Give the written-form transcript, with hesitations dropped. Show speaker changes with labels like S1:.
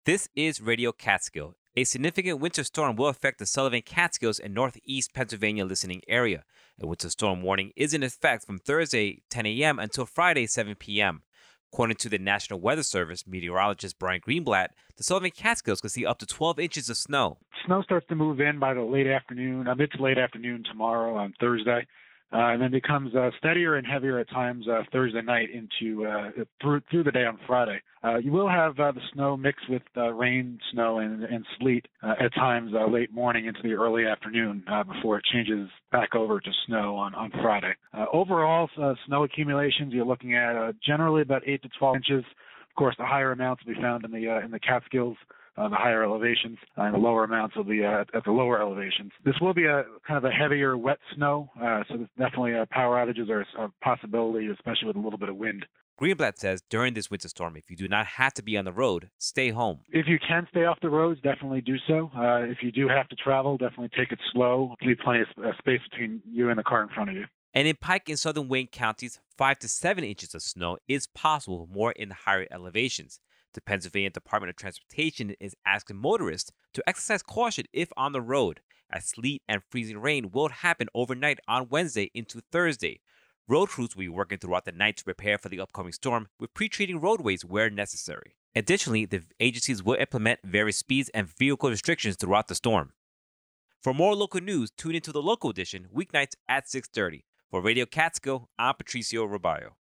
S1: This is Radio Catskill. A significant winter storm will affect the Sullivan Catskills and northeast Pennsylvania listening area. A winter storm warning is in effect from Thursday 10 a.m. until Friday 7 p.m. According to the National Weather Service meteorologist Brian Greenblatt, the Sullivan Catskills could see up to 12 inches of snow.
S2: Snow starts to move in by the late afternoon, mid to late afternoon tomorrow on Thursday, and then becomes steadier and heavier at times Thursday night into through the day on Friday. You will have the snow mixed with rain, snow, and sleet at times late morning into the early afternoon before it changes back over to snow on Friday. Overall, snow accumulations you're looking at generally about 8 to 12 inches. Of course, the higher amounts will be found in the Catskills. The higher elevations, and the lower amounts will be at the lower elevations. This will be a kind of a heavier, wet snow, so there's definitely power outages are a possibility, especially with a little bit of wind.
S1: Greenblatt says during this winter storm, if you do not have to be on the road, stay home.
S2: If you can stay off the roads, definitely do so. If you do have to travel, definitely take it slow. Leave plenty of space between you and the car in front of you.
S1: And in Pike and Southern Wayne counties, 5 to 7 inches of snow is possible more in the higher elevations. The Pennsylvania Department of Transportation is asking motorists to exercise caution if on the road, as sleet and freezing rain will happen overnight on Wednesday into Thursday. Road crews will be working throughout the night to prepare for the upcoming storm with pre-treating roadways where necessary. Additionally, the agencies will implement various speeds and vehicle restrictions throughout the storm. For more local news, tune into the local edition weeknights at 6:30. For Radio Catskill, I'm Patricio Robayo.